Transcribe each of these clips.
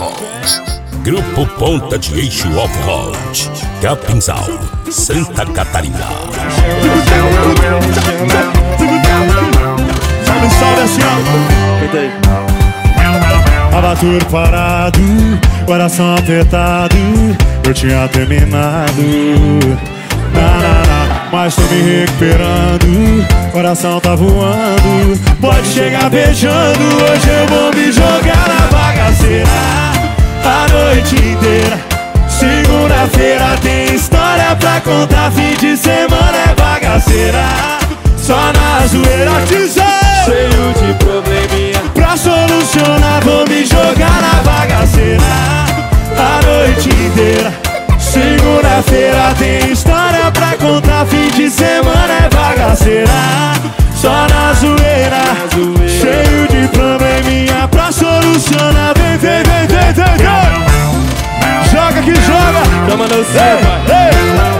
Records. Grupo Ponta de Eixo Off-Road, Capinzal, Santa Catarina. Salve assim, ó. Tava tudo parado, coração apertado, eu tinha terminado. Mas tô me recuperando, coração tá voando. Pode chegar beijando, hoje eu vou me jogar na bagaceira a noite inteira. Segunda-feira tem história pra contar, fim de semana é bagaceira. Só na zoeira, cheio de probleminha. Pra solucionar vou me jogar na bagaceira a noite inteira. Segunda-feira tem história pra contar, fim de semana é bagaceira. Só na zoeira, cheio de probleminha. Pra solucionar, vem, vem, vem, vem, vem, vem. Joga que joga. Chama no céu, pai.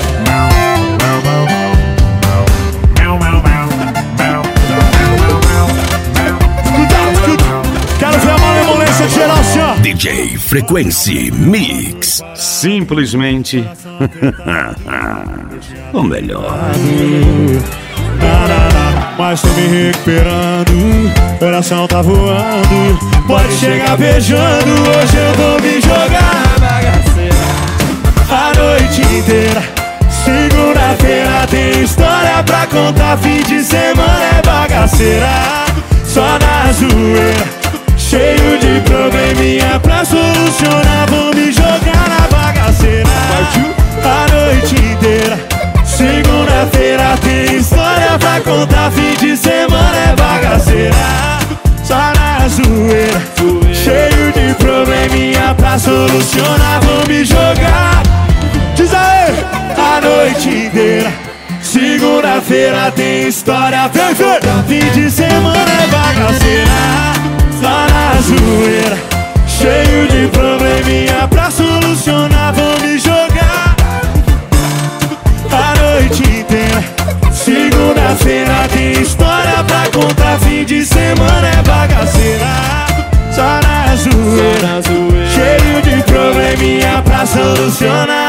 Quero ver a malemolência geral, senhor. DJ Frequency Mix. Simplesmente o melhor. Mas tô me recuperando, coração tá voando. Pode chegar beijando, hoje eu vou me jogar na bagaceira a noite inteira. Segunda-feira tem história pra contar, fim de semana é bagaceira. Só na zoeira, cheio de probleminha. Pra solucionar vou me jogar na bagaceira a noite inteira. Segunda-feira tem história pra contar, fim de semana é bagaceira. Só na zoeira, cheio de probleminha. Pra solucionar vou me jogar. Diz aí, a noite inteira. Segunda-feira tem história, vem, vem. Fim de semana é bagaceira. Só na zoeira, cheio de probleminha. Pra solucionar vou me jogar a noite inteira. Segunda-feira tem história pra contar, fim de semana é bagaceira. Só na zoeira, cheio de probleminha. Pra solucionar